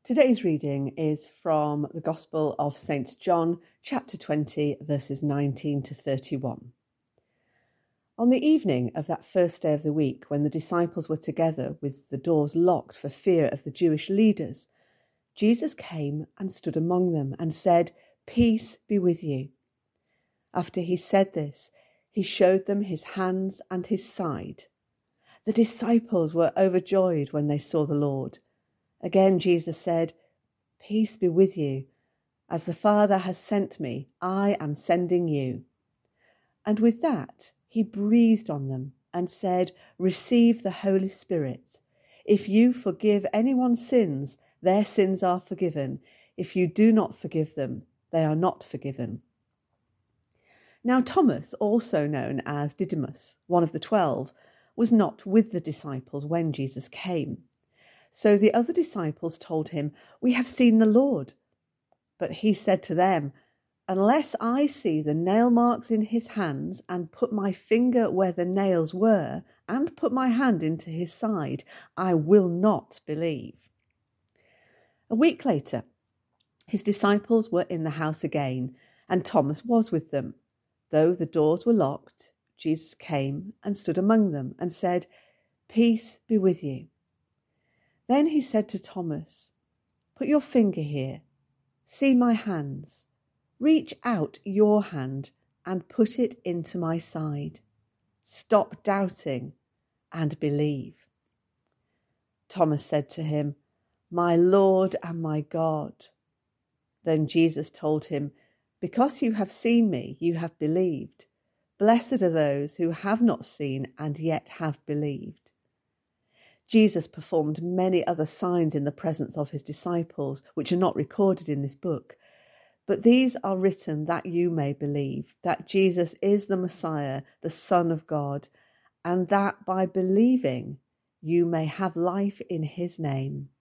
Today's reading is from the Gospel of St. John, chapter 20, verses 19 to 31. On the evening of that first day of the week, when the disciples were together with the doors locked for fear of the Jewish leaders, Jesus came and stood among them and said, "Peace be with you." After he said this, he showed them his hands and his side. The disciples were overjoyed when they saw the Lord. Again Jesus said, "Peace be with you. As the Father has sent me, I am sending you." And with that, he breathed on them and said, "Receive the Holy Spirit. If you forgive anyone's sins, their sins are forgiven. If you do not forgive them, they are not forgiven." Now Thomas, also known as Didymus, one of the 12, was not with the disciples when Jesus came. So the other disciples told him, "We have seen the Lord." But he said to them, "Unless I see the nail marks in his hands and put my finger where the nails were and put my hand into his side, I will not believe." A week later, his disciples were in the house again, and Thomas was with them. Though the doors were locked, Jesus came and stood among them and said, "Peace be with you." Then he said to Thomas, "Put your finger here. See my hands. Reach out your hand and put it into my side. Stop doubting and believe." Thomas said to him, "My Lord and my God." Then Jesus told him, "Because you have seen me, you have believed. Blessed are those who have not seen and yet have believed." Jesus performed many other signs in the presence of his disciples, which are not recorded in this book. But these are written that you may believe that Jesus is the Messiah, the Son of God, and that by believing you may have life in his name.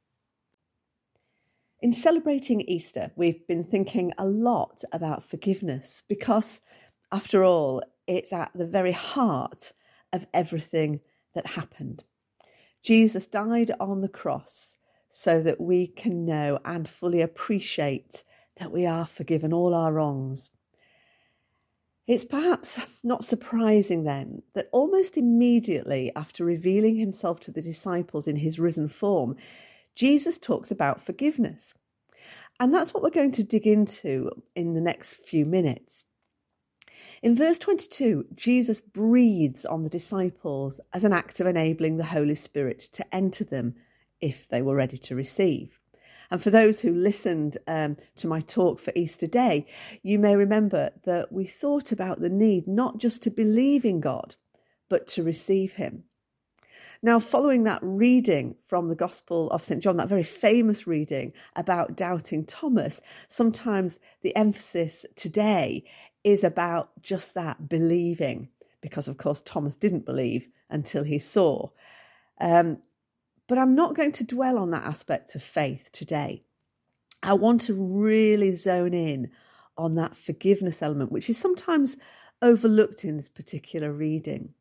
In celebrating Easter, we've been thinking a lot about forgiveness because, after all, it's at the very heart of everything that happened. Jesus died on the cross so that we can know and fully appreciate that we are forgiven all our wrongs. It's perhaps not surprising then that almost immediately after revealing himself to the disciples in his risen form, Jesus talks about forgiveness. And that's what we're going to dig into in the next few minutes. In verse 22, Jesus breathes on the disciples as an act of enabling the Holy Spirit to enter them if they were ready to receive. And for those who listened to my talk for Easter Day, you may remember that we thought about the need not just to believe in God, but to receive him. Now, following that reading from the Gospel of St. John, that very famous reading about doubting Thomas, sometimes the emphasis today is about just that, believing, because of course Thomas didn't believe until he saw. But I'm not going to dwell on that aspect of faith today. I want to really zone in on that forgiveness element, which is sometimes overlooked in this particular reading.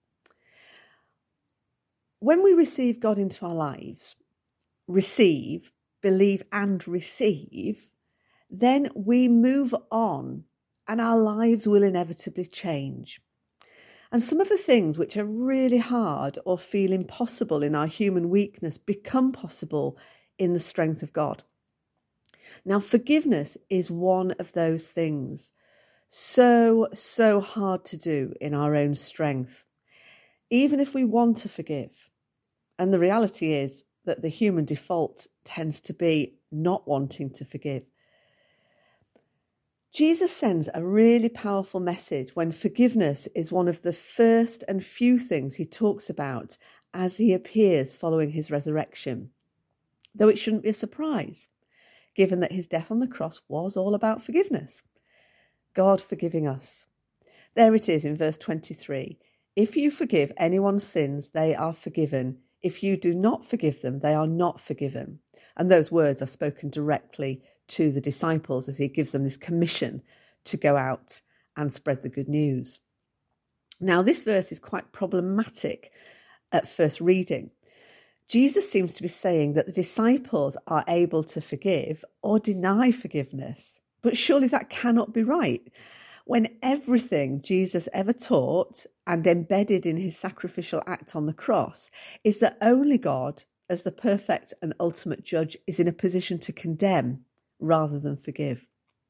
When we receive God into our lives, believe and receive, then we move on and our lives will inevitably change. And some of the things which are really hard or feel impossible in our human weakness become possible in the strength of God. Now, forgiveness is one of those things. So hard to do in our own strength, even if we want to forgive. And the reality is that the human default tends to be not wanting to forgive. Jesus sends a really powerful message when forgiveness is one of the first and few things he talks about as he appears following his resurrection. Though it shouldn't be a surprise, given that his death on the cross was all about forgiveness. God forgiving us. There it is in verse 23. If you forgive anyone's sins, they are forgiven. If you do not forgive them, they are not forgiven. And those words are spoken directly to the disciples as he gives them this commission to go out and spread the good news. Now, this verse is quite problematic at first reading. Jesus seems to be saying that the disciples are able to forgive or deny forgiveness. But surely that cannot be right, when everything Jesus ever taught and embedded in his sacrificial act on the cross is that only God, as the perfect and ultimate judge, is in a position to condemn rather than forgive.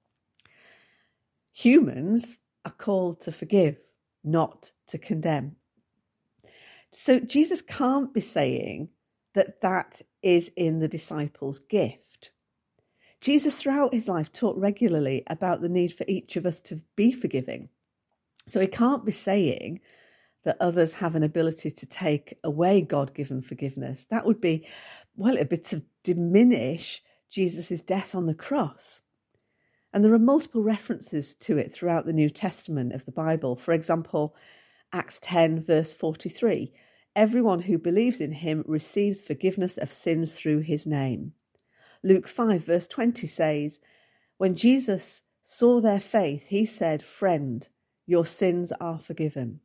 Humans are called to forgive, not to condemn. So Jesus can't be saying that that is in the disciples' gift. Jesus throughout his life taught regularly about the need for each of us to be forgiving. So he can't be saying that others have an ability to take away God-given forgiveness. That would be, well, it'd be to diminish Jesus' death on the cross. And there are multiple references to it throughout the New Testament of the Bible. For example, Acts 10, verse 43, everyone who believes in him receives forgiveness of sins through his name. Luke 5, verse 20 says, when Jesus saw their faith, he said, friend, your sins are forgiven.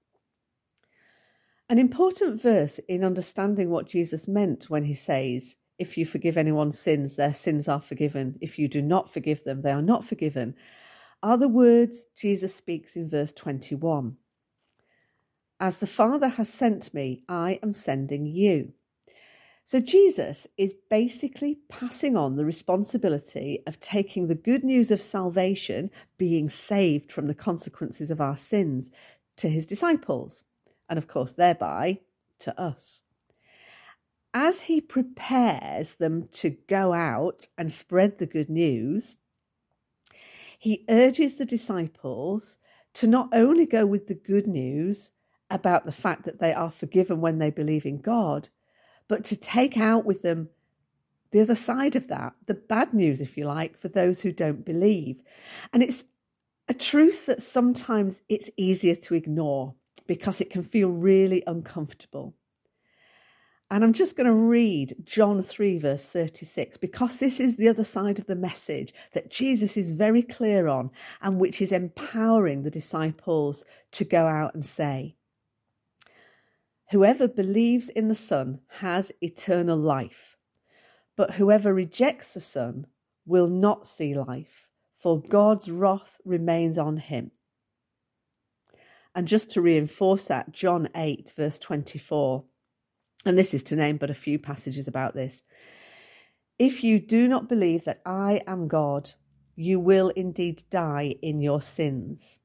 An important verse in understanding what Jesus meant when he says, if you forgive anyone's sins, their sins are forgiven. If you do not forgive them, they are not forgiven, are the words Jesus speaks in verse 21. As the Father has sent me, I am sending you. So Jesus is basically passing on the responsibility of taking the good news of salvation, being saved from the consequences of our sins, to his disciples, and of course thereby to us. As he prepares them to go out and spread the good news, he urges the disciples to not only go with the good news about the fact that they are forgiven when they believe in God, but to take out with them the other side of that, the bad news, if you like, for those who don't believe. And it's a truth that sometimes it's easier to ignore because it can feel really uncomfortable. And I'm just going to read John 3, verse 36, because this is the other side of the message that Jesus is very clear on and which is empowering the disciples to go out and say, whoever believes in the Son has eternal life, but whoever rejects the Son will not see life, for God's wrath remains on him. And just to reinforce that, John 8, verse 24, and this is to name but a few passages about this. If you do not believe that I am God, you will indeed die in your sins.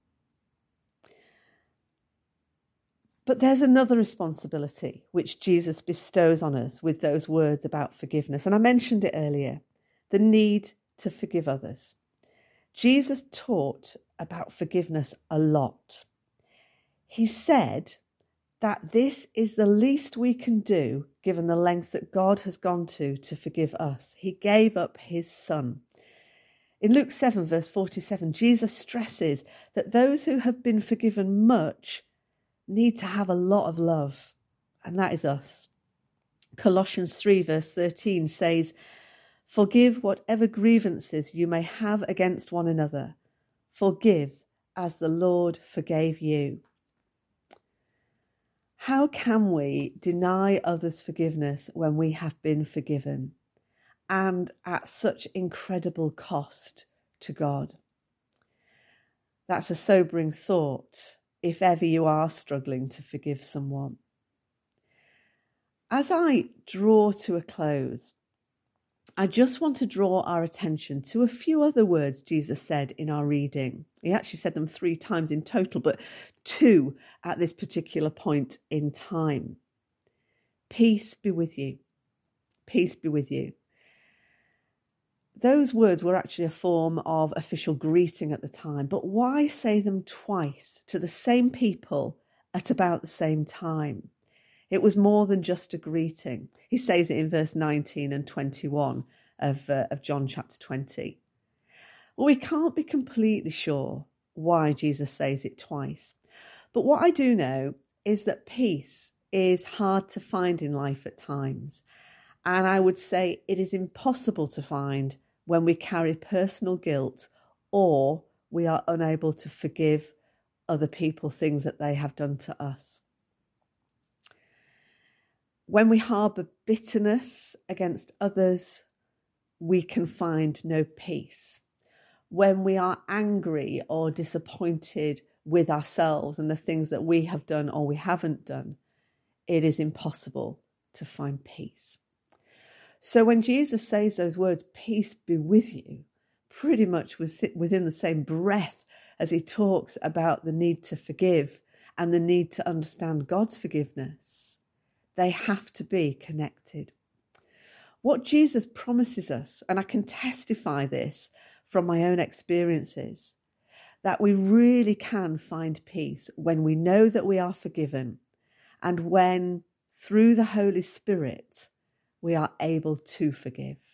But there's another responsibility which Jesus bestows on us with those words about forgiveness. And I mentioned it earlier, the need to forgive others. Jesus taught about forgiveness a lot. He said that this is the least we can do given the length that God has gone to forgive us. He gave up his Son. In Luke 7, verse 47, Jesus stresses that those who have been forgiven much need to have a lot of love, and that is us. Colossians 3, verse 13 says, forgive whatever grievances you may have against one another. Forgive as the Lord forgave you. How can we deny others forgiveness when we have been forgiven, and at such incredible cost to God? That's a sobering thought, if ever you are struggling to forgive someone. As I draw to a close, I just want to draw our attention to a few other words Jesus said in our reading. He actually said them 3 times in total, but 2 at this particular point in time. Peace be with you. Peace be with you. Those words were actually a form of official greeting at the time, but why say them twice to the same people at about the same time? It was more than just a greeting. He says it in verse 19 and 21 of John chapter 20. Well, we can't be completely sure why Jesus says it twice. But what I do know is that peace is hard to find in life at times. And I would say it is impossible to find when we carry personal guilt or we are unable to forgive other people things that they have done to us. When we harbour bitterness against others, we can find no peace. When we are angry or disappointed with ourselves and the things that we have done or we haven't done, it is impossible to find peace. So when Jesus says those words, peace be with you, pretty much within the same breath as he talks about the need to forgive and the need to understand God's forgiveness, they have to be connected. What Jesus promises us, and I can testify this from my own experiences, that we really can find peace when we know that we are forgiven and when, through the Holy Spirit, we are able to forgive.